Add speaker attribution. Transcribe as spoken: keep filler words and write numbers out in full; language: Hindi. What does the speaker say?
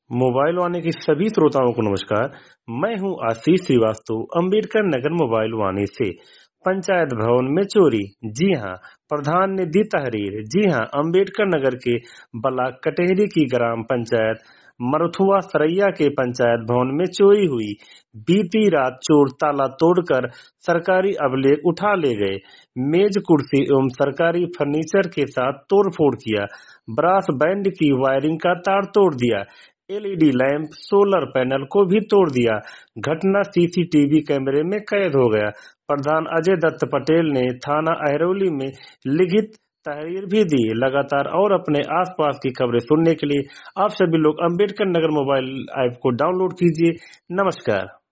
Speaker 1: मोबाइल वाणी के सभी श्रोताओं को नमस्कार। मैं हूं आशीष श्रीवास्तव, अंबेडकर नगर मोबाइल वाणी से। पंचायत भवन में चोरी, जी हां, प्रधान ने दी तहरीर। जी हां, अंबेडकर नगर के ब्लॉक कटेहरी की ग्राम पंचायत मरथुआ सरैया के पंचायत भवन में चोरी हुई। बीती रात चोर ताला तोड़कर सरकारी अभिलेख उठा ले गए। मेज, कुर्सी एवं सरकारी फर्नीचर के साथ तोड़फोड़ किया। ब्रास बैंड की वायरिंग का तार तोड़ दिया। एलईडी लैंप, सोलर पैनल को भी तोड़ दिया। घटना सीसीटीवी कैमरे में कैद हो गया। प्रधान अजय दत्त पटेल ने थाना अहिरौली में लिखित तहरीर भी दी। लगातार और अपने आसपास की खबरें सुनने के लिए आप सभी लोग अंबेडकर नगर मोबाइल ऐप को डाउनलोड कीजिए। नमस्कार।